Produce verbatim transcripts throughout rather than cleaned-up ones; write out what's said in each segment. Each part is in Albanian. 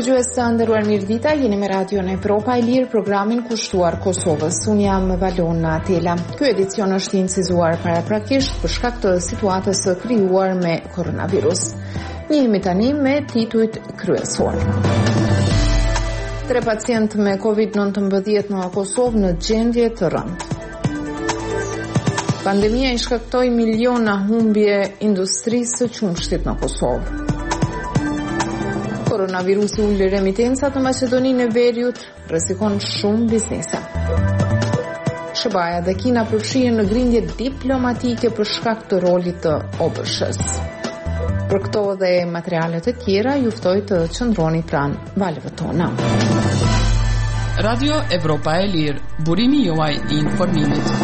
Dëgjues të nderuar, mirëdita, jeni me Radion Evropa e Lirë, programin kushtuar Kosovës. Unë jam Valona Atela. Ky edicion është incizuar paraprakisht për shkak të situatës së krijuar me koronavirus. Njihemi tani me titujt kryesor. Tre pacient me covid nëntëmbëdhjetë në Kosovë në gjendje të rëndë. Pandemia i shkaktoi miliona humbje industrisë së qumshtit në Kosovë. Koronavirusi ulli remitencat në Maqedoninë e Veriut, rrezikon shumë biznese. Shqipëria dhe Kina përfshihen në grindje diplomatike për shkak të rolit të O B S H-s. Për këto dhe materialet e tjera, ju ftoj të qëndroni pranë valëve tona. Radio Evropa e Lirë, burimi juaj i informimit.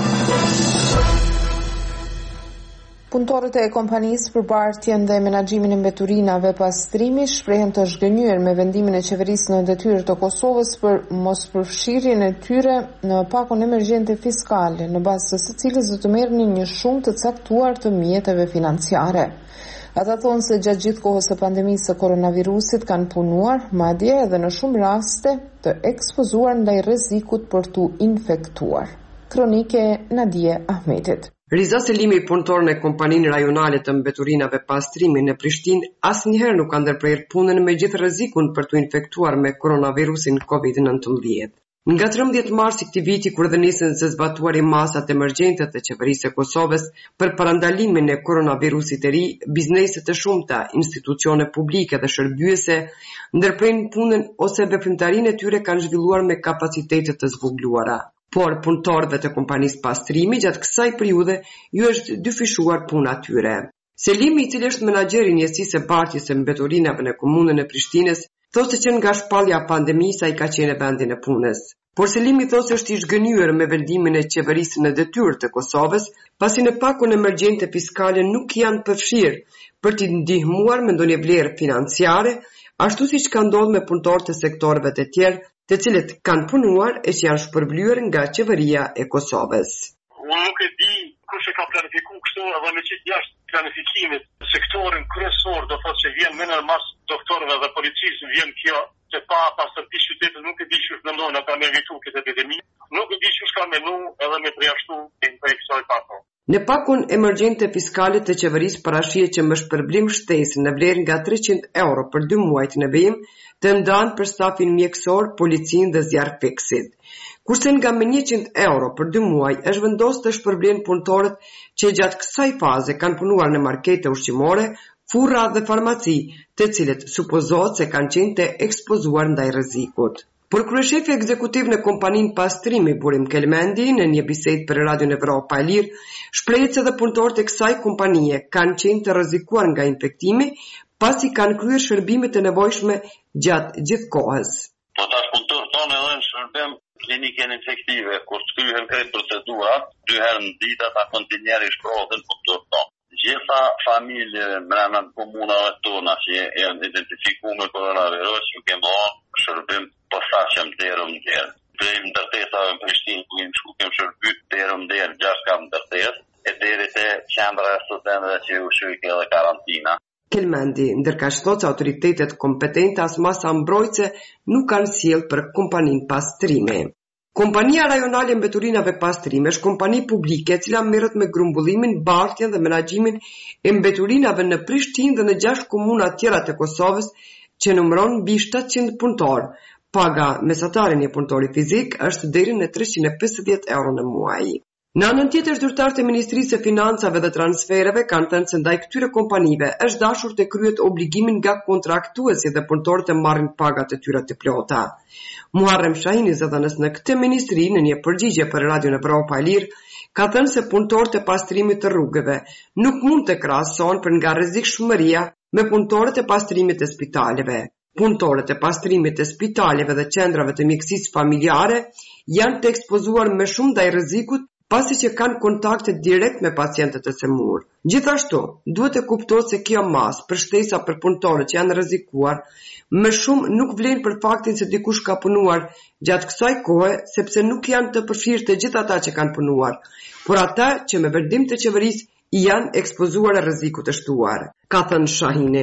Punëtorët e kompanisë për bartjen dhe menaxhimin e mbeturinave pastrimi shprehen të zhgënjur me vendimin e qeverisë në detyrë të Kosovës për mospërfshirjen e tyre në pakon emergjente fiskale, në bazë të së cilës do të merrnin një shumë të caktuar të mjeteve financiare. Ata thonë se gjatë gjithë kohës së pandemisë së koronavirusit kanë punuar, madje edhe në shumë raste të ekspozuar ndaj rrezikut për tu infektuar. Kronike Nadie Ahmetit. Riza Selimi, punëtor në kompaninë rajonale të mbeturinave pastrimi në Prishtinë, asnjëherë nuk ka ndërprerë punën me gjithë rrezikun për të infektuar me koronavirusin covid nëntëmbëdhjetë. Nga trembëdhjetë mars i këtij viti, kur dhe nisën se zbatuari masat emergjente të qeverisë së Kosovës për parandalimin e koronavirusit të ri, bizneset e shumta, institucione publike dhe shërbyese ndërprejnë punën ose veprimtarinë e tyre kanë zhvilluar me kapacitete të zvogëluara. Por punëtorëve të kompanisë pastrimi gjatë kësaj periudhe ju është dyfishuar puna tyre. Selimi, i cili është menaxher i njësisë së bartjes së mbeturinave në komunën e Prishtinës, thoshte që nga shpallja e pandemisë ai ka qenë në vendin e punës. Por Selimi thoshte është i zhgënjur me vendimin e qeverisë në detyrë të Kosovës, pasi në pakon emergjente fiskale nuk janë përfshirë për t'i ndihmuar me ndonjë vlerë financiare, ashtu siç ka ndodhur me punëtorët e sektorëve të tjerë, të cilët kanë punuar e që janë shpërblyer nga qeveria e Kosovës. Unë nuk e di kush e ka planifikuar kështu, edhe me qenë jashtë planifikimit, sektorin kryesor do thotë që vjen më në mas doktorëve dhe policisë, vjen kjo që pa pastërti qytetit, nuk e di çu mendon ata me evitu këtë epidemi, nuk e di çu ka menu edhe me përjashtu për kësaj pako. Në pakon emergjente fiskale të qeverisë parashihet që më shpërblim shtesë në vlerë nga treqind euro për dy muajt në vijim të ndanë për stafin mjekësor, policinë dhe zjarfiksit. Kurse nga me njëqind euro për dy muaj është vendosur të shpërblen punëtorët që gjatë kësaj faze kanë punuar në markete ushqimore, furra dhe farmaci, të cilët supozohet se kanë qenë të ekspozuar ndaj rrezikut. Por kryeshefi ekzekutiv në kompaninë pastrimi Burim Kelmendi në një bisedë për Radion Evropa e Lirë shprehet se dhe punëtorët e kësaj kompanie kanë qenë të rrezikuar nga infektimi pasi kanë kryer shërbimet e nevojshme gjatë gjithë kohës. Po tash punëtorët tonë edhe në shërbim klinikën infektive, kur të kryhen këtë procedurat, dy herë në ditë ata kontinjeri shprohen punëtorët tonë. Gjitha familje brenda komunave tona që janë identifikuar me koronavirus, ju kemë dhënë shërbim posaçëm derëm der. Prej ndërtesave në Prishtinë, ku jemi shku kemë shërby derëm der, gjashtë kam ndërtesë, e deri te qendra e studentëve që u shujke edhe karantina. Kelmendi, ndërka që thotë se autoritetet kompetente as masa mbrojtëse nuk kanë sjellë për kompaninë pastrimi. Kompania rajonale e mbeturinave pastrimi është kompani publike e cila merret me grumbullimin, bartjen dhe menaxhimin e mbeturinave në Prishtinë dhe në gjashtë komuna tjera të Kosovës që numëron mbi shtatëqind punëtorë. Paga mesatare një punëtori fizik është deri në treqind e pesëdhjetë euro në muaj. Në anën tjetër, zyrtarët e Ministrisë së Financave dhe Transfereve kanë thënë se ndaj këtyre kompanive është dashur të kryhet obligimin nga kontraktuesi dhe punëtorët të marrin pagat e tyre të plota. Muharrem Shahini, zëdhënës në këtë ministri, në një përgjigje për Radion Evropa e Lirë, ka thënë se punëtorët e pastrimit të rrugëve nuk mund të krahasohen për nga rrezikshmëria me punëtorët e pastrimit të spitaleve. Punëtorët e pastrimit të spitaleve dhe qendrave të mjekësisë familjare janë të ekspozuar me shumë ndaj rrezikut pasi që kanë kontakte direkt me pacientët e semur. Gjithashtu, duhet të kuptohet se kjo masë për shtesa për punëtorët që janë rrezikuar më shumë nuk vlen për faktin se dikush ka punuar gjatë kësaj kohe, sepse nuk janë të përfshirë të gjithë ata që kanë punuar, por ata që me vendim të qeverisë janë ekspozuar e rrezikut të shtuar, ka thënë Shahini.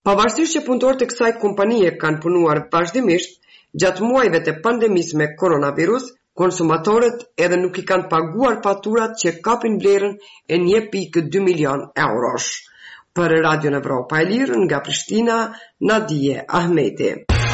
Pavarësisht që punëtorët e kësaj kompanie kanë punuar vazhdimisht gjatë muajve të pandemisë me koronavirus, konsumatorët edhe nuk i kanë paguar faturat që kapin vlerën e një pikë dy milion eurosh. Për Radio Evropa e Lirë nga Prishtina, Nadije Ahmeti.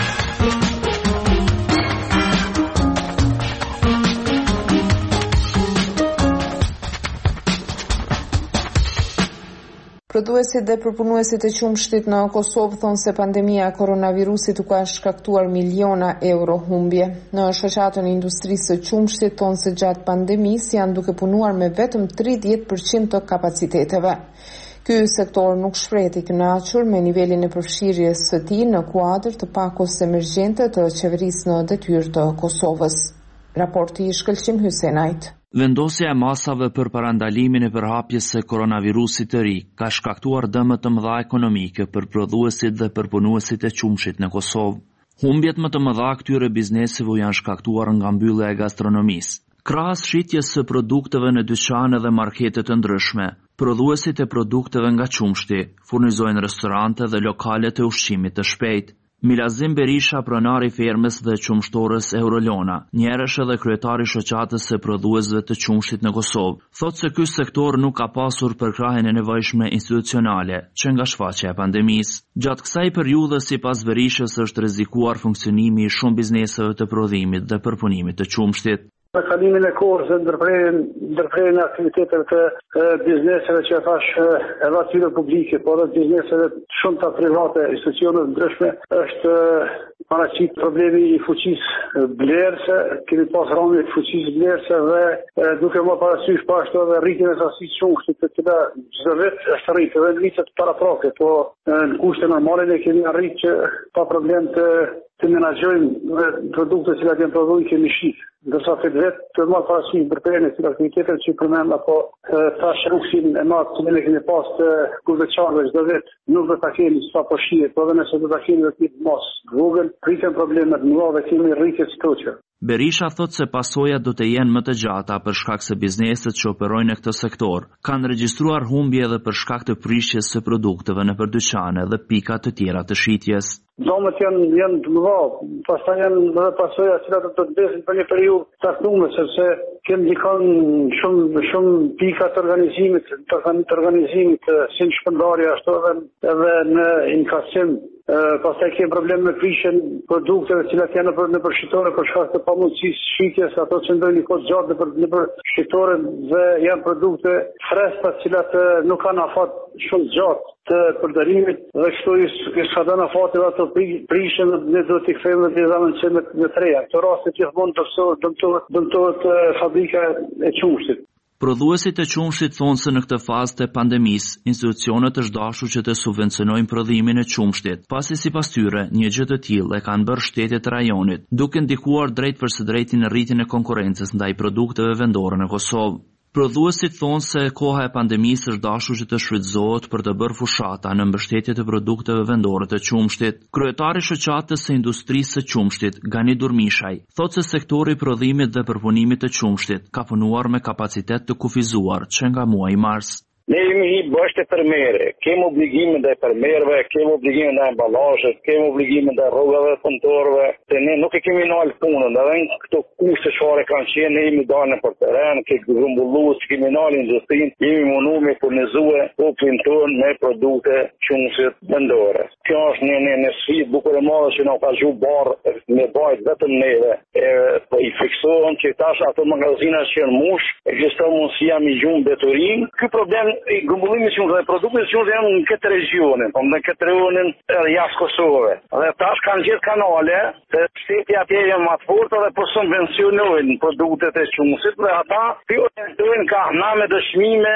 Prodhuesit dhe përpunuesit e qumshtit në Kosovë thonë se pandemia e koronavirusit u ka shkaktuar miliona euro humbje. Në shoqatën e industrisë së qumshtit thonë se gjatë pandemisë janë duke punuar me vetëm tridhjetë përqind të kapaciteteve. Ky sektor nuk shprehet i kënaqur me nivelin e përfshirjes së tij në kuadër të pakos emergjente të qeverisë në detyrë të Kosovës. Raporti i Shkëlqim Hysenajt. Vendosja e masave për parandalimin e përhapjes së koronavirusit të ri ka shkaktuar dëme të mëdha ekonomike për prodhuesit dhe përpunuesit e qumshit në Kosovë. Humbjet më të mëdha këtyre bizneseve janë shkaktuar nga mbyllja e gastronomisë. Krahas shitjes së produkteve në dyqane dhe markete të ndryshme, prodhuesit e produkteve nga qumshti furnizojnë restorante dhe lokale të ushqimit të shpejtë. Milazim Berisha, pronari i fermës dhe qumshtorës Eurolona, njerësh edhe kryetari i shoqatës së prodhuesve të qumshtit në Kosovë, thotë se ky sektor nuk ka pasur përkrahjen e nevojshme institucionale që nga shfaqja e pandemisë. Gjatë kësaj periudhe, sipas Berishës, është rrezikuar funksionimi i shumë bizneseve të prodhimit dhe përpunimit të qumshtit. Në kalimin e kohës dhe ndërprerjen e aktiviteteve të bizneseve që thash edhe atyre publike, por edhe bizneseve shumë të private, institucione ndryshme, është paraqit problemi i fuqisë blerëse, kemi pas rënje të fuqisë blerëse dhe duke më parasysh pa ashtu edhe rritjen e sasisë qumshtit të cila çdo vit është rritur edhe në vitet paraprake, po në kushte normale ne kemi arritur që pa problem të të menaxhojmë produktet që janë prodhuar kemi shit. Ndërsa këtë vetë të më parasysh ndërprerjen e këtyre aktiviteteve që përmend apo tash rrugën e madh që ne kemi pas të kurveçarëve çdo vit, nuk do ta kemi sa po shihet, por edhe nëse do ta kemi do të jetë mos rrugën, rritën problemet më dhe kemi rritje stoqe. Berisha thot se pasojat do të jenë më të gjata për shkak se bizneset që operojnë në këtë sektor kanë regjistruar humbje edhe për shkak të prishjes së produkteve nëpër dyqane dhe pika të tjera të shitjes. Domët janë janë të mëdha, pastaj janë edhe pasojat që do të vdesin për një periudhë të caktuar, sepse kemi dikon shumë shumë pika të organizimit, të organizimit si në shpërndarje ashtu edhe edhe në inkasim. Pastaj kemi problem me prishjen produkteve që janë në nëpër shitore për shkak të pamundësisë shitjes, ato që ndojnë një kohë gjatë nëpër nëpër shitore dhe janë produkte freskëta të cilat nuk kanë afat shumë gjatë të përdorimit dhe kështu i ska dhënë afatet ato prishjen ne do t'i kthejmë dhe t'i me në treja. Këto raste gjithmonë dëmtohet dëmtohet fabrika e qumshtit. Prodhuesit e qumshtit thonë se në këtë fazë të pandemisë, institucionet është dashur që të subvencionojnë prodhimin e qumshtit, pasi sipas tyre një gjë të tillë e kanë bërë shtetet e rajonit, duke ndikuar drejt për së drejti në rritjen e konkurrencës ndaj produkteve vendore në Kosovë. Prodhuesit thonë se koha e pandemisë është dashur që të shfrytëzohet për të bërë fushata në mbështetje të produkteve vendore të qumshtit. Kryetari i shoqatës së industrisë së qumshtit, Gani Durmishaj, thotë se sektori i prodhimit dhe përpunimit të qumshtit ka punuar me kapacitet të kufizuar që nga muaji mars. Ne jemi i bashkë të fermerë, kemi obligime ndaj fermerëve, kemi obligime ndaj ambalazhit, kemi obligime ndaj rrugave të punëtorëve, se ne nuk e kemi nal punën, edhe këto kushte çfarë kanë qenë, ne jemi dalë për terren, ke grumbulluar, kemi nal industrinë, jemi mundu me furnizue popullin tonë me produkte qumshit vendore. Kjo është një një, një sfidë bukur e madhe që na ka zgju barë me bajt vetëm neve. E, po i fiksohen që tash ato magazina që janë mush, ekziston mundësia me gjumë deturim. Ky problem i grumbullimit që dhe produktet që janë në këtë regionin, po në këtë regionin edhe jashtë Kosovë. Dhe tash kanë gjithë kanale, se shteti atje janë më të fortë dhe po subvencionojnë produktet e qumshit dhe ata fillojnë ka na me dëshmime,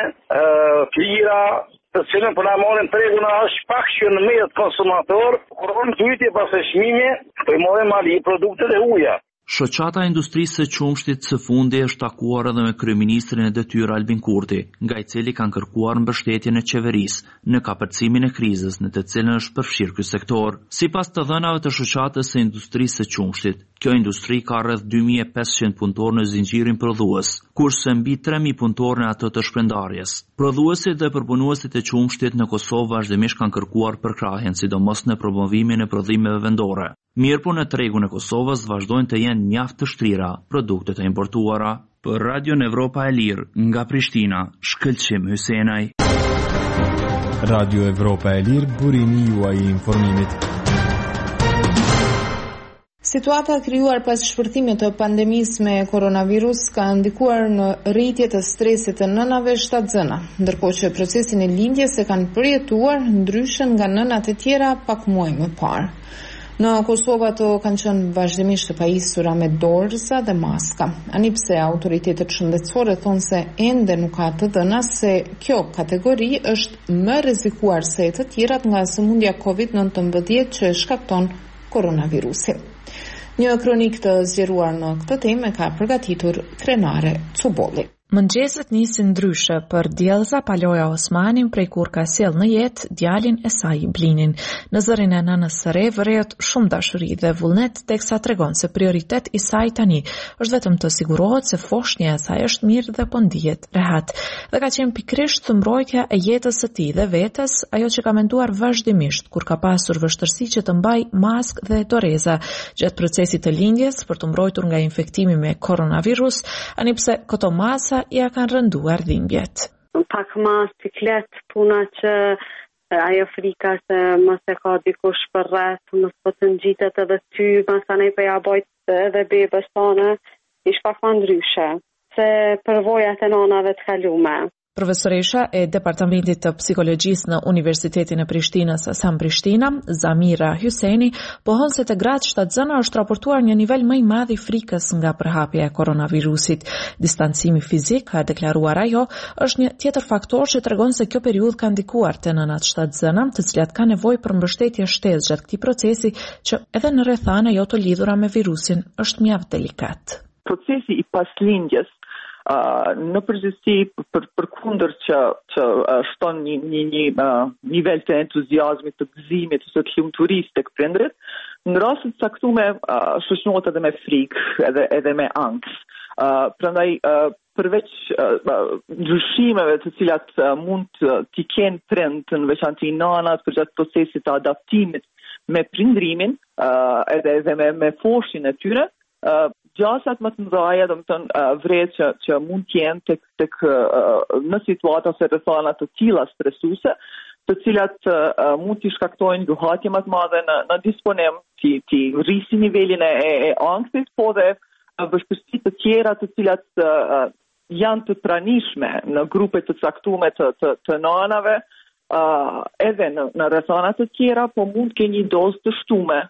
të lira, të cilën për na marrin tregun është pak që në mejet konsumator, kur on pyetje pas e çmimi, po i marrin mali produktet e huaja. Shoqata e industrisë së qumshtit së fundi është takuar edhe me kryeministrin e detyrë Albin Kurti, nga i cili kanë kërkuar mbështetjen e qeverisë në kapërcimin e krizës në të cilën është përfshirë ky sektor. Sipas të dhënave të shoqatës së industrisë së qumshtit, Kjo industri ka rreth dy mijë e pesëqind punëtorë në zinxhirin prodhues, kurse mbi tre mijë punëtorë në atë të shpërndarjes. Prodhuesit dhe përpunuesit e qumshtit në Kosovë vazhdimisht kanë kërkuar përkrahjen, sidomos në promovimin e prodhimeve vendore. Mirëpo në tregun e Kosovës vazhdojnë të jenë mjaft të shtira produktet e importuara. Për Radio Evropa e Lirë, nga Prishtina, Shkëlqim Hysenaj. Radio Evropa e Lirë, burimi juaj i informimit. Situata krijuar pas shpërthimit të pandemisë me koronavirus ka ndikuar në rritje të stresit të nënave shtatzëna, ndërkohë që procesin e lindjes e kanë përjetuar ndryshe nga nënat e tjera pak muaj më parë. Në Kosovë ato kanë qenë vazhdimisht të pajisura me dorëza dhe maska. Anipse autoritetet shëndetësore thonë se ende nuk ka të dhëna se kjo kategori është më rrezikuar se të tjerat nga sëmundja covid nëntëmbëdhjetë që shkakton koronavirusi. Një kronik të zgjeruar në këtë temë ka përgatitur Krenare Cubolli. Mëngjeset nisin ndryshe për Djelza Paloja Osmanin prej kur ka sjell në jetë djalin e saj Blinin. Në zërin e nënës së re vërehet shumë dashuri dhe vullnet, teksa tregon se prioritet i saj tani është vetëm të sigurohet se foshnja e saj është mirë dhe po ndihet rehat. Dhe ka qenë pikërisht mbrojtja e jetës së tij dhe vetes ajo që ka menduar vazhdimisht kur ka pasur vështirësi që të mbaj maskë dhe doreza gjatë procesit të lindjes për të mbrojtur nga infektimi me koronavirus, anipse këto masa ja kanë rënduar dhimbjet. Pak ma siklet, puna që ajo frika se mos e ka dikush për rreth, mos po të ngjitet edhe ty, mos anej për ja bojt edhe bebës tonë, ish pak ma ndryshe, se përvojat e nanave të kalume. Profesoresha e Departamentit të Psikologjisë në Universitetin e Prishtinës Sam Prishtina, Zamira Hyseni, pohon se të gratë shtatzëna është raportuar një nivel më i madh i frikës nga përhapja e koronavirusit. Distancimi fizik, ka deklaruar ajo, është një tjetër faktor që tregon se kjo periudhë ka ndikuar te nënat shtatzëna, të cilat kanë nevojë për mbështetje shtesë gjatë këtij procesi që edhe në rrethana jo të lidhura me virusin është mjaft delikat. Procesi i paslindjes Uh, në përgjithësi për, për kundër që, që uh, shton një, një, një uh, nivel të entuziazmit, të gëzimit, të të lumturisë tek prindrit, në rastet të caktuara uh, shoqërohet edhe me frikë, edhe, edhe me ankth. Uh, prandaj uh, përveç uh, ndryshimeve të cilat uh, mund të t'i kenë prind, në veçantë nanat përgjatë procesit të adaptimit me prindrimin, uh, edhe, edhe me, me foshin e tyre, uh, gjasat më të mëdhaja, do të thënë uh, vret që, që mund të jenë tek, tek uh, në situata ose rrethana të tilla stresuese, të cilat uh, mund të shkaktojnë duhatje më të madhe në, në disponim, ti ti rrisi nivelin e, e ankthit, po dhe uh, vështirësi të tjera të cilat uh, janë të pranishme në grupe të caktuara të, të, të nanave, uh, edhe në, në rrethana të tjera, po mund të kenë një dozë të shtuar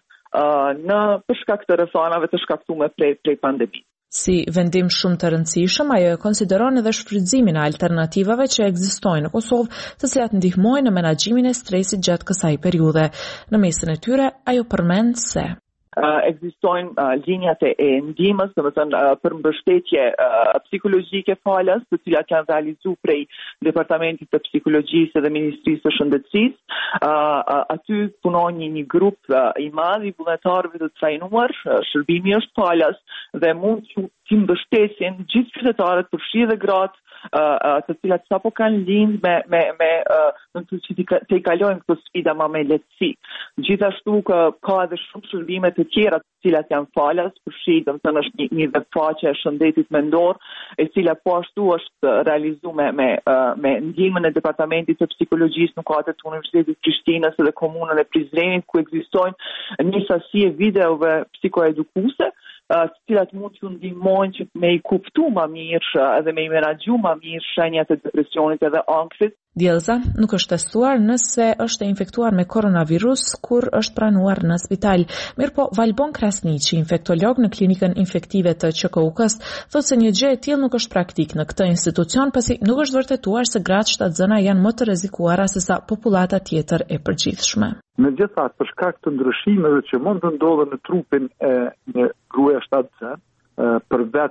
në përshkak të rrethanave të shkaktuara prej prej pandemisë. Si vendim shumë të rëndësishëm, ajo e konsideron edhe shfrytëzimin e alternativave që ekzistojnë në Kosovë, të cilat ndihmojnë në menaxhimin e stresit gjatë kësaj periudhe. Në mesin e tyre, ajo përmend se Uh, ekzistojnë uh, linjat e ndihmës, domethënë uh, për mbështetje uh, psikologjike falas, të cilat janë realizuar prej Departamentit të Psikologjisë dhe Ministrisë së Shëndetësisë. Uh, uh, aty punon një, një grup uh, i madh i vullnetarëve të trajnuar, uh, shërbimi është falas dhe mund të të mbështesin gjithë qytetarët, përfshirë dhe gratë, uh, uh, të cilat sapo kanë lindë me me me uh, të që të kalojnë këto sfida më me lehtësi. Gjithashtu ka, ka edhe shumë shërbime të tjera të cilat janë falas, përfshirë, domethënë është një, një webfaqe e shëndetit mendor, e cila po ashtu është realizuar me me, uh, me ndihmën e Departamentit të Psikologjisë në kuadër të Universitetit të Prishtinës dhe komunën e Prizrenit, ku ekzistojnë një sasi e videove psikoedukuese, të cilat mund të ndihmojnë që me i kuptu më mirë edhe me i menaxhu më mirë shenjat e depresionit edhe ankthit. Djelza nuk është testuar nëse është e infektuar me koronavirus kur është pranuar në spital. Mirpo Valbon Krasniqi, infektolog në klinikën infektive të Q K U K-s, thotë se një gjë e tillë nuk është praktik në këtë institucion, pasi nuk është vërtetuar se gratë shtatzëna janë më të rrezikuara se sa popullata tjetër e përgjithshme. Megjithatë, për shkak të ndryshimeve që mund të ndodhen në trupin e një gruaje shtatzën, për vetë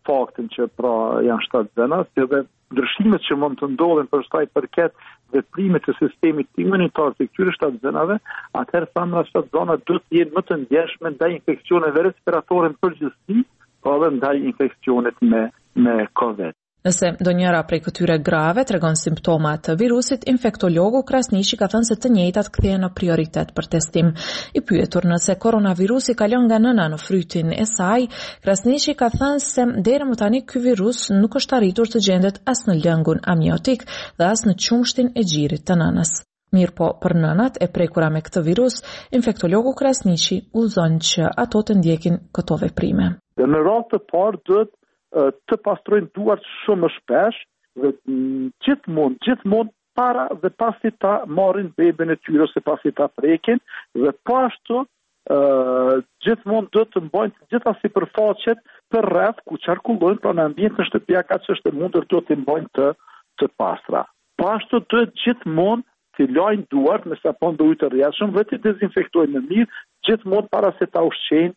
faktin që pra janë shtatë zëna, si edhe ndryshimet që mund të ndodhen për sa i përket veprimet të sistemit imunitar të këtyre shtatë zënave, atëherë thamë shtatë zëna duhet të jenë më të ndjeshme ndaj infeksioneve respiratore në përgjithësi, po edhe ndaj infeksionit me me COVID. Nëse ndonjëra prej këtyre grave tregon simptoma të virusit, infektologu Krasniqi ka thënë se të njëjtat kthehen në prioritet për testim. I pyetur nëse koronavirusi kalon nga nëna në frytin e saj, Krasniqi ka thënë se deri më tani ky virus nuk është arritur të gjendet as në lëngun amniotik dhe as në qumshtin e gjirit të nënës. Mirë po, për nënat e prekura me këtë virus, infektologu Krasniqi udhëzon që ato të ndjekin këto veprime. Dhe në radhë të parë duhet të pastrojnë duart shumë shpesh dhe gjithmonë, gjithmonë para dhe pasi ta marrin beben e tyre ose pasi ta prekin dhe po ashtu gjithmonë duhet të mbajnë gjitha sipërfaqet për rreth ku qarkullojnë pra në ambientin e shtëpia ka që është e mundur duhet të mbajnë të, të pastra. Po ashtu duhet gjithmonë të lajnë duart me sapon dhe ujë të rrjedhshëm dhe të dezinfektojnë në mirë gjithmonë para se ta ushqejnë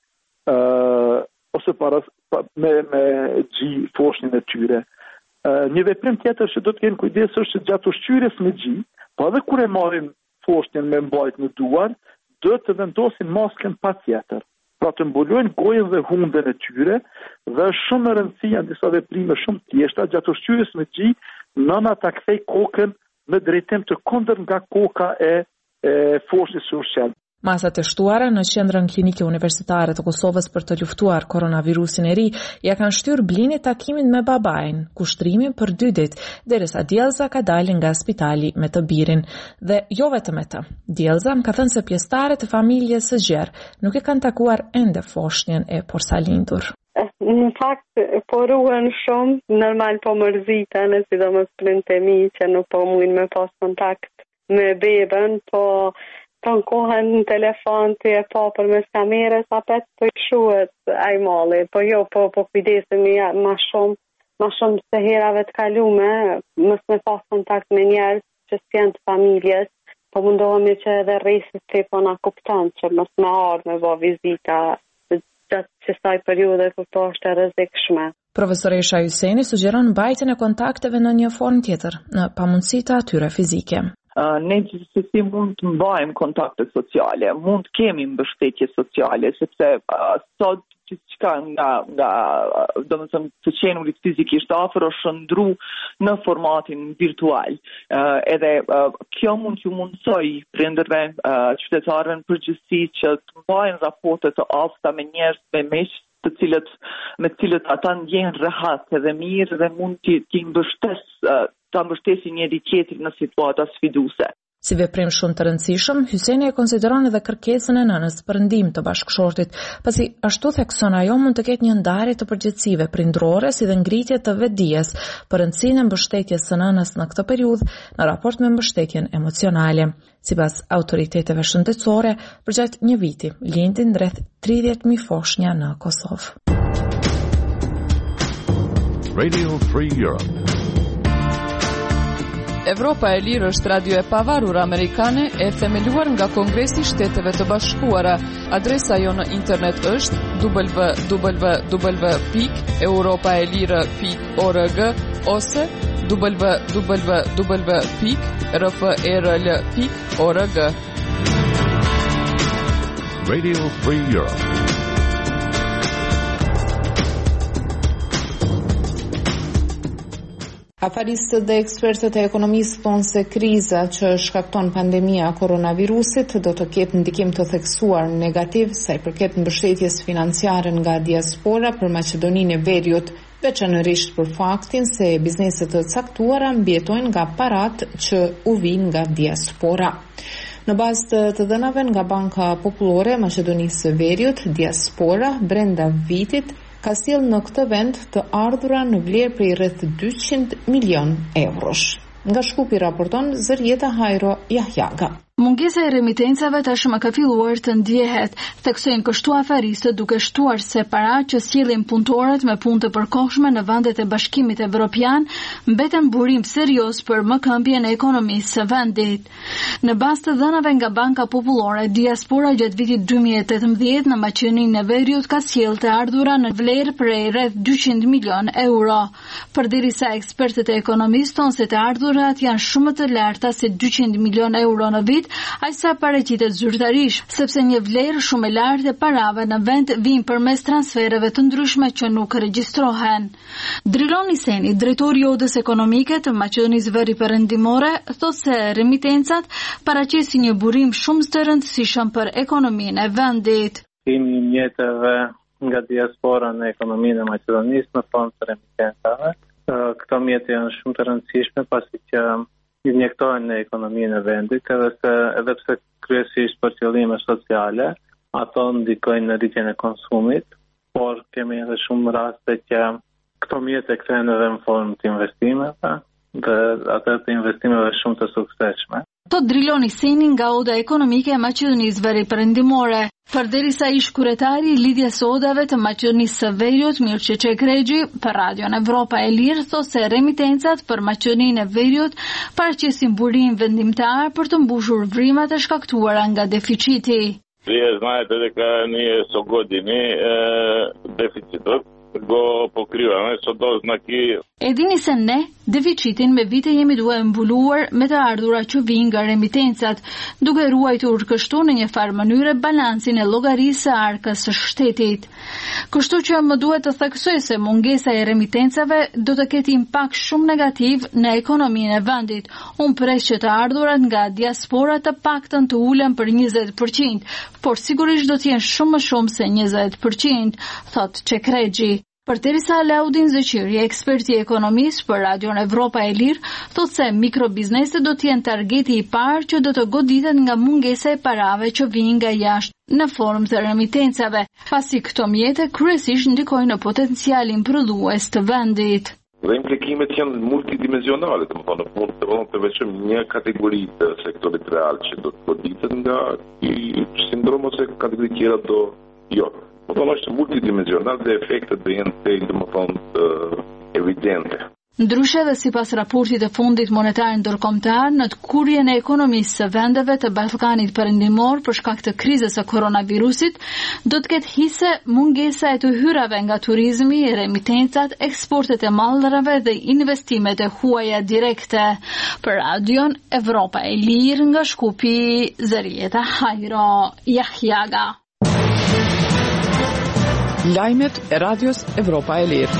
uh, ose para me me gji foshnjën e tyre. Uh, një veprim tjetër që do të kenë kujdes është që gjatë ushqyerjes me gji, po edhe kur e marrin foshnjën me mbajt në duar, do të vendosin maskën patjetër. Pra të mbulojnë gojën dhe hunden e tyre dhe është shumë e rëndësishme disa veprime shumë thjeshta gjatë ushqyerjes me gji, nëna ta kthej kokën në drejtim të kundër nga koka e, e foshnjës së ushqen. Masat e shtuara në Qendrën Klinike Universitare të Kosovës për të luftuar koronavirusin e ri ja kanë shtyrë Blinit takimin me babain, kushtrimin për dy ditë, derisa Djellza ka dalë nga spitali me të birin. Dhe jo vetëm me të. Djellza më ka thënë se pjesëtarët e familjes së gjerë nuk e kanë takuar ende foshnjën e porsalindur. Në fakt, po ruhen shumë, normal po mërziten, e sidomos prindtë e mi që nuk po mujnë me pas kontakt me beben, po të në kohën në telefon të e pa për mes kamerës, apet po i shuhet aj mali, po jo, po, po kujdesemi ma shumë, ma shumë se herave të kalume, mës me pas kontakt me njerës që s'jen të familjes, po mundohemi që edhe rejsit të po na kuptan, që mës me ardhë me bo vizita, gjatë që saj periude këto është e rrezikshme. Profesoresha Hyseni sugjeron mbajtjen e kontakteve në një formë tjetër, në pamundësi të atyre fizike. Uh, ne gjithsesi mund të mbajmë kontakte sociale, mund të kemi mbështetje sociale, sepse uh, sot gjithçka nga nga domethënë të qenurit fizikisht afër është shndru në formatin virtual. Uh, edhe uh, kjo mund t'ju mundsoj prindërve, uh, qytetarëve në përgjithësi që të mbajnë raporte të afta me njerëz me miq të cilët me të cilët ata ndjehen rehat edhe mirë dhe mund t'i, t'i mbështes uh, ta mbështesi njëri tjetrin në situata sfiduese. Si veprim shumë të rëndësishëm, Hyseni e konsideron edhe kërkesën e nënës për ndihmë të bashkëshortit, pasi ashtu thekson ajo mund të ketë një ndarje të përgjegjësive prindrore si dhe ngritje të vetdijes për rëndësinë e mbështetjes së nënës në këtë periudhë në raport me mbështetjen emocionale. Sipas autoriteteve shëndetësore, përgjatë një viti lindin rreth tridhjetë mijë foshnja në Kosovë. Radio Free Europe. Evropa e Lirë është radio e pavarur amerikane e themeluar nga Kongresi i Shteteve të Bashkuara. Adresa jo në internet është w w w pikë europaelire pikë org ose w w w pikë r f e r l pikë org. Radio Free Europe. Afaristët dhe ekspertët e ekonomisë thonë se kriza që shkakton pandemia koronavirusit do të ketë ndikim të theksuar negativ sa i përket mbështetjes financiare nga diaspora për Maqedoninë e Veriut, veçanërisht për faktin se bizneset të caktuara mbjetojnë nga parat që u vijnë nga diaspora. Në bazë të të dhënave nga Banka Popullore e Maqedonisë së Veriut, diaspora brenda vitit ka sjellë në këtë vend të ardhura në vlerë prej rreth dyqind milion eurosh. Nga Shkupi raporton Zërjeta Hajro Jahjaga. Mungesa e remitencave tashmë ka filluar të ndjehet, theksojnë kështu aferistët duke shtuar se para që sjellin punëtorët me punë të përkohshme në vendet e Bashkimit Evropian mbeten burim serioz për mëkëmbjen e ekonomisë së vendit. Në bazë të dhënave nga Banka Popullore, diaspora gjatë vitit dy mijë e tetëmbëdhjetë në Maqedoninë e Veriut ka sjellë të ardhura në vlerë prej rreth dyqind milion euro. Përderisa ekspertët e ekonomisë thonë se të ardhurat janë shumë të larta se dyqind milion euro në vit, aq sa paraqitet zyrtarisht, sepse një vlerë shumë e lartë e parave në vend vijnë përmes transfereve të ndryshme që nuk regjistrohen. Drilon Iseni, drejtori i Odës Ekonomike të Maqedonisë Veriperëndimore, thotë se remitencat paraqesin një burim shumë të rëndësishëm për ekonominë e vendit. Kemi mjeteve nga diaspora në ekonominë e Maqedonisë në fond të remitencave. Këto mjete janë shumë të rëndësishme pasi që injektojnë në ekonominë e vendit, edhe se edhe pse kryesisht për qëllime sociale, ato ndikojnë në rritjen e konsumit, por kemi edhe shumë raste që këto mjete kthehen edhe në formë të investimeve dhe ato të investimeve shumë të suksesshme. To Drilon Iseni nga Oda Ekonomike e Maqedonisë Veriperëndimore. Përderisa ish kryetari i lidhjes së odave të Maqedonisë së Veriut, Mirçe Çekregji, për Radion Evropa e Lirë thotë se remitencat për Maqedoninë e Veriut paraqesin burim vendimtar për të mbushur vrimat e shkaktuara nga deficiti. Вие знаете дека ние со години дефицитот го покриваме со дознаки. E dini se ne, deficitin me vite jemi duhe mbuluar me të ardhura që vijnë nga remitencat, duke ruajtur kështu në një farë mënyre balansin e llogarisë së arkës së shtetit. Kështu që më duhet të theksoj se mungesa e remitencave do të ketë impakt shumë negativ në ekonominë e vendit. Unë pres që të ardhurat nga diaspora të paktën të ulen për njëzet përqind, por sigurisht do të jenë shumë më shumë se njëzet përqind, thotë Çekregji. Përderisa Laudin Zeqiri, eksperti i ekonomisë për Radion Evropa e Lirë, thotë se mikrobizneset do të jenë targeti i parë që do të goditet nga mungesa e parave që vijnë nga jashtë në formë të remitencave, pasi këto mjete kryesisht ndikojnë në potencialin prodhues të vendit. Dhe implikimet janë multidimensionale, të më thonë, mund të vonë të veçëm një kategori të sektorit real që do të goditet nga i sindrom ose kategori tjera do jo. Po tonë është multidimensional dhe efektet dhe jenë të ilë, më thonë, evidente. Ndryshe dhe sipas raportit të Fondit Monetar Ndërkombëtar, në të kurjen e ekonomisë së vendeve të Ballkanit Perëndimor për shkak të krizës së koronavirusit, do të ketë hise mungesa e të hyrave nga turizmi, remitencat, eksportet e mallrave dhe investimet e huaja direkte. Për Radion Evropa e Lirë nga Shkupi, Zërieta Hajro Jahjaga. Lajmet e Radios Evropa e Lirë.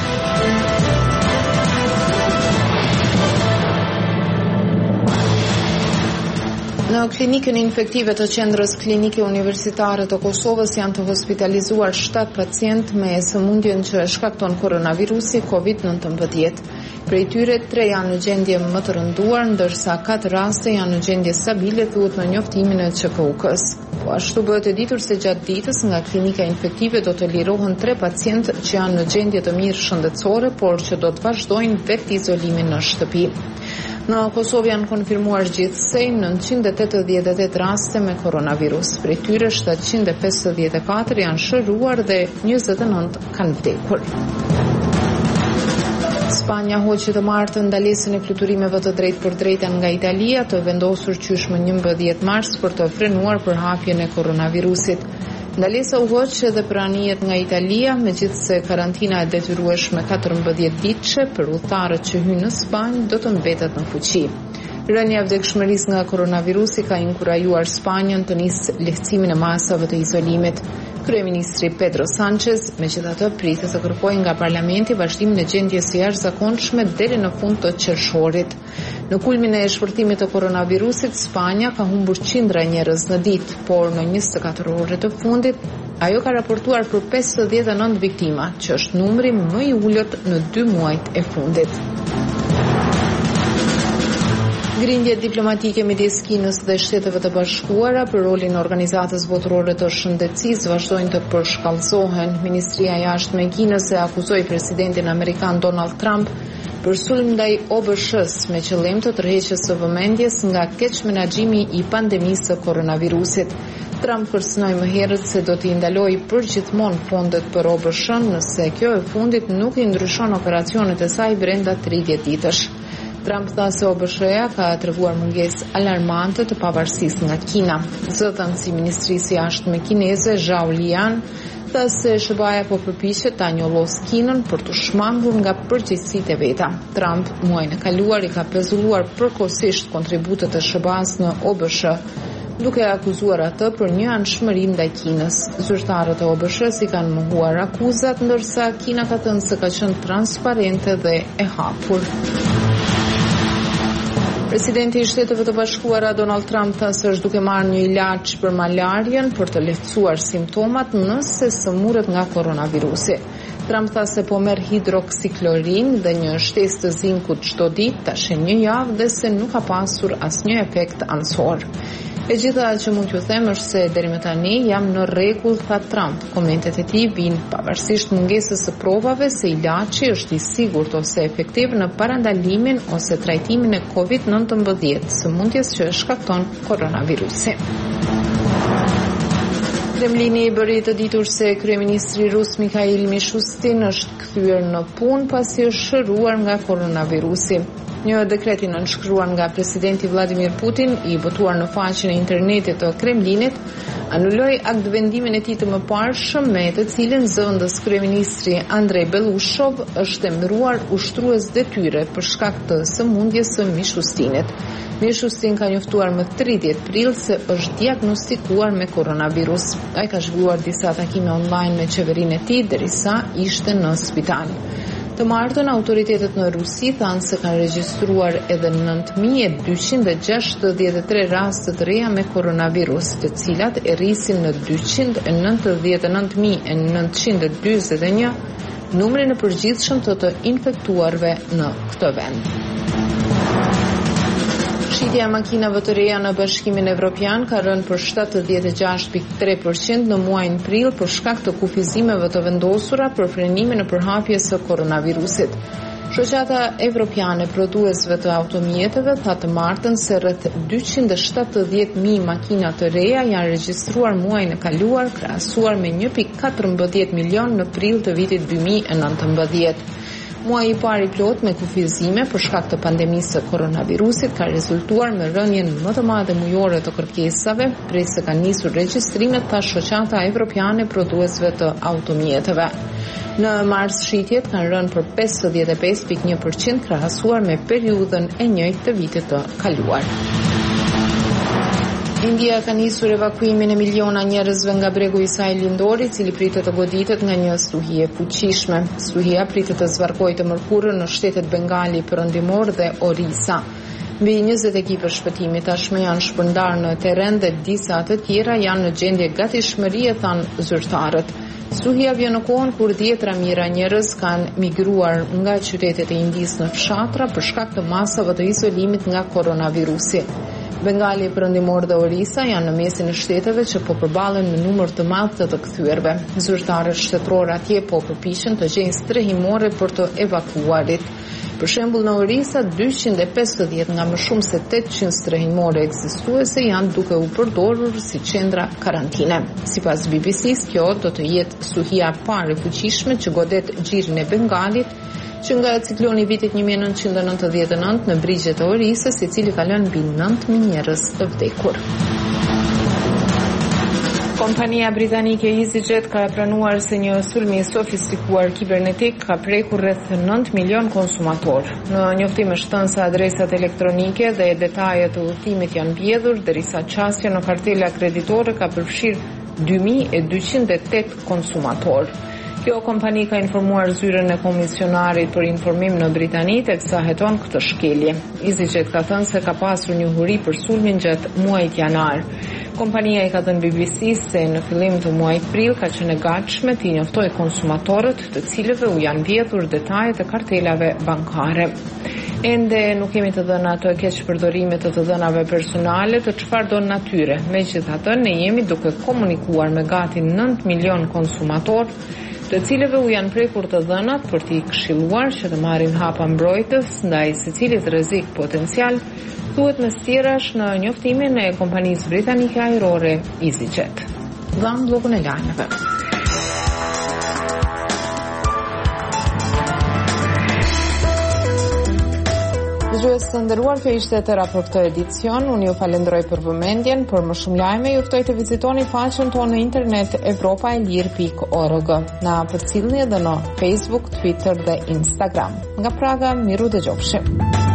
Në klinikën infektive të qendrës klinike universitare të Kosovës janë të hospitalizuar shtatë pacient me sëmundjen që shkakton koronavirusi kovid nineteen. Prej tyre tre janë në gjendje më të rënduar, ndërsa katër raste janë në gjendje stabile, thuhet në njoftimin e Q K U K-s. Po ashtu bëhet e ditur se gjatë ditës nga klinika infektive do të lirohen tre pacient që janë në gjendje të mirë shëndetësore, por që do të vazhdojnë vetë izolimin në shtëpi. Në Kosovë janë konfirmuar gjithsej nëntëqind e tetëdhjetë e tetë raste me koronavirus. Prej tyre shtatëqind e pesëdhjetë e katër janë shëruar dhe njëzet e nëntë kanë vdekur. Spanja hoqi të martë ndalesën e fluturimeve të drejtë për drejta nga Italia, të vendosur qysh më njëmbëdhjetë mars për të frenuar përhapjen e koronavirusit. Ndalesa u hoq edhe për anijet nga Italia, megjithse karantina e detyrueshme katërmbëdhjetë ditëshe për udhëtarët që hyjnë në Spanjë do të mbetet në fuqi. Rënja e vdekshmërisë nga koronavirusi ka inkurajuar Spanjën të nisë lehtësimin e masave të izolimit. Kryeministri Pedro Sanchez megjithatë pritet të kërkojë nga parlamenti vazhdimin e gjendjes së jashtëzakonshme deri në fund të qershorit. Në kulmin e shpërtimit të koronavirusit, Spanja ka humbur qindra njerëz në ditë, por në njëzet e katër orët të fundit ajo ka raportuar për pesëdhjetë e nëntë viktima, që është numri më i ulët në dy muajt e fundit. Grindjet diplomatike midis Kinës dhe Shteteve të Bashkuara për rolin e organizatës botërore të shëndetësisë vazhdojnë të përshkallëzohen. Ministria e Jashtme e Kinës e akuzoi presidentin amerikan Donald Trump për sulm ndaj O B S-s me qëllim të tërheqjes së vëmendjes nga keq menaxhimi i pandemisë së koronavirusit. Trump kërcënoi më herët se do t'i ndalojë përgjithmonë fondet për O B S-n nëse kjo e fundit nuk i ndryshon operacionet e saj brenda tridhjetë ditësh. Trump tha se O B S-ja ka treguar mungesë alarmante të pavarësisë nga Kina. Zëdhën si Ministrisë së Jashtme kineze Zhao Liyan tha se S B A-ja po përpiqet ta njollos Kinën për të shmangur nga përgjegjësitë e veta. Trump muajin e kaluar i ka pezulluar përkohësisht kontributet e S B A-s në O B S, duke akuzuar atë për një anshmëri ndaj Kinës. Zyrtarët e O B S-s i kanë mohuar akuzat, ndërsa Kina ka thënë se ka qenë transparente dhe e hapur. Presidenti i Shteteve të Bashkuara Donald Trump tha se është duke marrë një ilaç për malarjen për të lehtësuar simptomat nëse sëmurret nga koronavirusi. Trump tha se po merr hidroksiklorin dhe një shtesë të zinkut çdo ditë tash një javë dhe se nuk ka pasur asnjë efekt anësor. E gjitha që mund t'ju them është se deri më tani jam në rregull, tha Trump. Komentet e tij vijnë pavarësisht mungesës së provave se ilaçi është i sigurt ose efektiv në parandalimin ose trajtimin e covid nëntëmbëdhjetë, sëmundjes që e shkakton koronavirusi. Kremlini i bëri të ditur se kryeministri rus Mikhail Mishustin është kthyer në punë pasi është shëruar nga koronavirusi. Një dekret i nënshkruar nga presidenti Vladimir Putin, i botuar në faqen e internetit të Kremlinit, anuloi aktvendimin e tij të mëparshëm me të cilin zëvendës kryeministri Andrei Belushov është emëruar ushtrues detyre për shkak të sëmundjes së Mishustinit. Mishustin ka njoftuar më tridhjetë prill se është diagnostikuar me koronavirus. Ai ka zhvilluar disa takime online me qeverinë e tij derisa ishte në spital. Të martën, autoritetet në Rusi thanë se kanë regjistruar edhe nëntë mijë e dyqind e gjashtëdhjetë e tre raste të reja me koronavirus, të cilat e rrisin në dyqind e nëntëdhjetë e nëntë mijë e nëntëqind e dyzet e një numrin e përgjithshëm të të infektuarve në këtë vend. Shitja e makinave të reja në Bashkimin Evropian ka rënë për shtatëdhjetë e gjashtë pikë tre përqind në muajin prill për shkak të kufizimeve të vendosura për frenimin e përhapjes së koronavirusit. Shoqata Evropiane prodhuesve të automjeteve tha të martën se rreth dyqind e shtatëdhjetë mijë makina të reja janë regjistruar muajin e kaluar, krahasuar me një pikë katërmbëdhjetë milion në prill të vitit dy mijë e nëntëmbëdhjetë. Muaji i parë i plot me kufizime për shkak të pandemisë së koronavirusit ka rezultuar me rënjen më të madhe mujore të kërkesave, prej se ka nisur regjistrimet, tha Shoqata Evropiane prodhuesve të automjeteve. Në mars shitjet kanë rënë për pesëdhjetë e pesë pikë një përqind krahasuar me periudhën e njëjtë të vitit të kaluar. India ka nisur evakuimin e miliona njerëzve nga bregu i saj lindor, i cili pritet të goditet nga një stuhi e fuqishme. Stuhia pritet të zvarkojë të mërkurën në shtetet Bengali perëndimor dhe Orissa. Mbi njëzet ekipe shpëtimi tashmë janë shpërndarë në terren dhe disa të tjera janë në gjendje gatishmërie, thanë zyrtarët. Stuhia vjen në kohën kur dhjetra mijëra njerëz kanë migruar nga qytetet e Indisë në fshatra për shkak të masave të izolimit nga koronavirusi. Bengali perëndimor dhe Orissa janë në mesin e shteteve që po përballen me numër të madh të të kthyrëve. Zyrtarët shtetëror atje po përpiqen të gjejnë strehimore për të evakuarit. Për shembull, në Orissa dyqind e pesëdhjetë nga më shumë se tetëqind strehimore ekzistuese janë duke u përdorur si qendra karantine. Sipas B B C-s, kjo do të jetë stuhia e parë e fuqishme që godet gjirin e Bengalit, që nga cikloni i vitit një mijë e nëntëqind e nëntëdhjetë e nëntë në brigjet e Orissës, i cili ka lënë mbi nëntë mijë njerëz të vdekur. Kompania britanike EasyJet ka pranuar se një sulm i sofistikuar kibernetik ka prekur rreth nëntë milion konsumator. Në njoftim është thënë se adresat elektronike dhe detajet të udhëtimit janë mbjedhur, derisa qasja në kartela kreditore ka përfshirë dy mijë e dyqind e tetë konsumator. Kjo kompani ka informuar zyrën e komisionarit për informim në Britani, teksa heton këtë shkelje. EasyJet ka thënë se ka pasur një huri për sulmin gjatë muajit janar. Kompania i ka thënë B B C se në fillim të muajit prill ka qenë e gatshme të njoftojë konsumatorët, të cilëve u janë mbledhur detajet e kartelave bankare. Ende nuk kemi të dhëna ato e keq përdorimet të të dhënave personale të çfarë do natyre. Megjithatë, ne jemi duke komunikuar me gati nëntë milion konsumator, të cilëve u janë prekur të dhënat për t'i këshilluar që të marrin hapa mbrojtës ndaj secilit rrezik potencial, thuhet mes tjerash në njoftimin e kompanisë britanike ajrore EasyJet. Dham bllokun e lajmeve. Dëgjues të nderuar, kjo ishte tëra për këtë edicion. Unë ju falenderoj për vëmendjen. Për më shumë lajme, ju ftoj të vizitoni faqen tonë në internet europa e lir pikë org. Na përcjellni edhe në Facebook, Twitter dhe Instagram. Nga Praga, miru dëgjofshim.